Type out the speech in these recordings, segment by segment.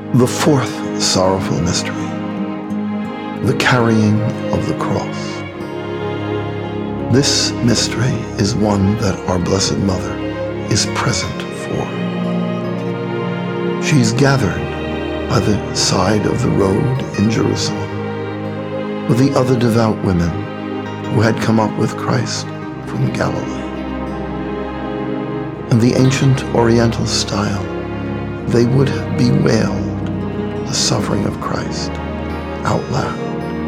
The fourth sorrowful mystery, the carrying of the cross. This mystery is one that our Blessed Mother is present for. She's gathered by the side of the road in Jerusalem with the other devout women who had come up with Christ from Galilee. In the ancient Oriental style, they would have bewailed the suffering of Christ out loud.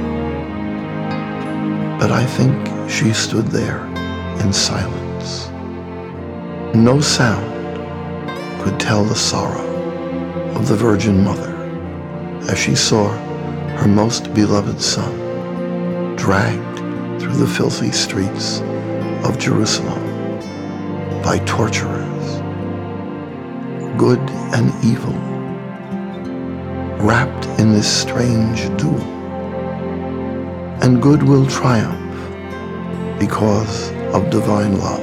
But I think she stood there in silence. No sound could tell the sorrow of the Virgin Mother as she saw her most beloved Son dragged through the filthy streets of Jerusalem by torturers, good and evil, wrapped in this strange duel. And good will triumph because of divine love.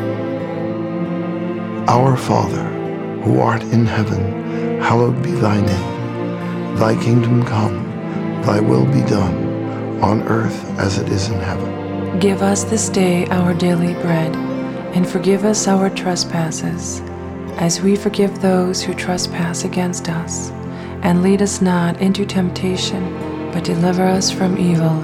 Our Father, who art in heaven, hallowed be thy name. Thy kingdom come, thy will be done, on earth as it is in heaven. Give us this day our daily bread, and forgive us our trespasses, as we forgive those who trespass against us. And lead us not into temptation, but deliver us from evil.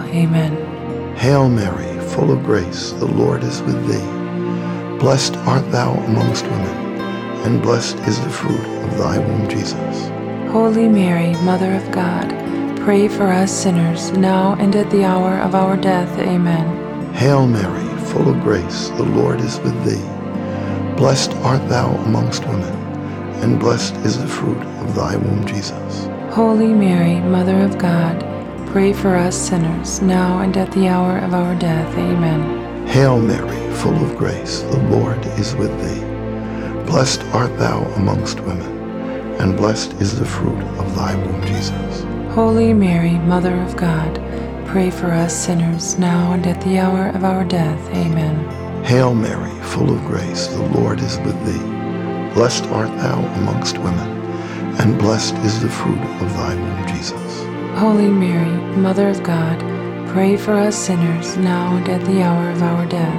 Amen. Hail Mary, full of grace, the Lord is with thee. Blessed art thou amongst women, and blessed is the fruit of thy womb, Jesus. Holy Mary, Mother of God, pray for us sinners, now and at the hour of our death. Amen. Hail Mary, full of grace, the Lord is with thee. Blessed art thou amongst women, and blessed is the fruit of thy womb, Jesus. Holy Mary, Mother of God, pray for us sinners, now and at the hour of our death. Amen. Hail Mary, full of grace, the Lord is with thee. Blessed art thou amongst women, and blessed is the fruit of thy womb, Jesus. Holy Mary, Mother of God, pray for us sinners, now and at the hour of our death. Amen. Hail Mary, full of grace, the Lord is with thee. Blessed art thou amongst women, and blessed is the fruit of thy womb, Jesus. Holy Mary, Mother of God, pray for us sinners, now and at the hour of our death.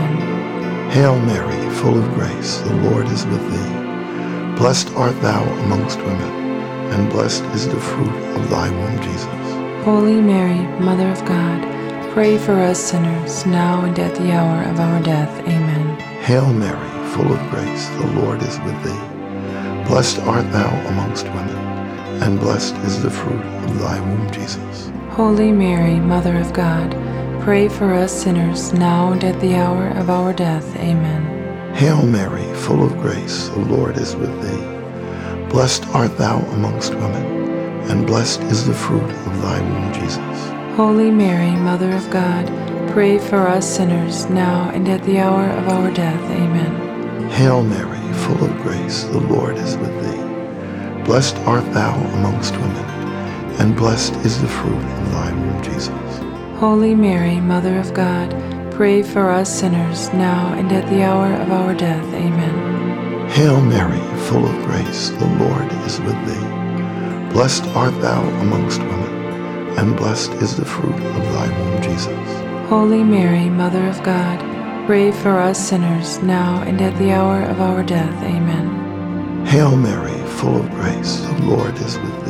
Amen. Hail Mary, full of grace, the Lord is with thee. Blessed art thou amongst women, and blessed is the fruit of thy womb, Jesus. Holy Mary, Mother of God, pray for us sinners, now and at the hour of our death. Amen. Hail Mary, full of grace, the Lord is with thee. Blessed art thou amongst women, and blessed is the fruit of thy womb, Jesus. Holy Mary, Mother of God, pray for us sinners, now and at the hour of our death. Amen. Hail Mary, full of grace, the Lord is with thee. Blessed art thou amongst women, and blessed is the fruit of thy womb, Jesus. Holy Mary, Mother of God, pray for us sinners, now and at the hour of our death. Amen. Hail Mary, full of grace, the Lord is with thee. Blessed art thou amongst women, and blessed is the fruit of thy womb, Jesus. Holy Mary, Mother of God, pray for us sinners, now and at the hour of our death. Amen. Hail Mary, full of grace, the Lord is with thee. Blessed art thou amongst women, and blessed is the fruit of thy womb, Jesus. Holy Mary, Mother of God, pray for us sinners, now and at the hour of our death. Amen. Hail Mary, full of grace, the Lord is with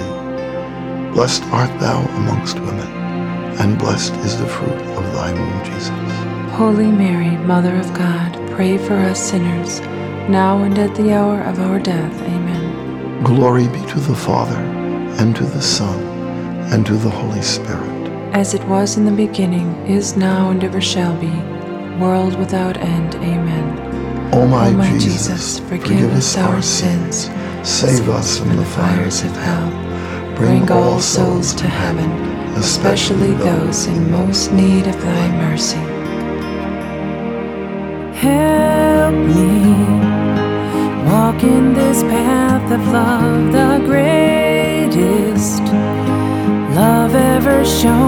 thee. Blessed art thou amongst women, and blessed is the fruit of thy womb, Jesus. Holy Mary, Mother of God, pray for us sinners, now and at the hour of our death. Amen. Glory be to the Father, and to the Son, and to the Holy Spirit. As it was in the beginning, is now, and ever shall be, world without end. Amen. O my Jesus, forgive us our sins, save us from the fires of hell, bring all souls to heaven, especially those in most need of thy mercy. Help me walk in this path of love, the greatest love ever shown.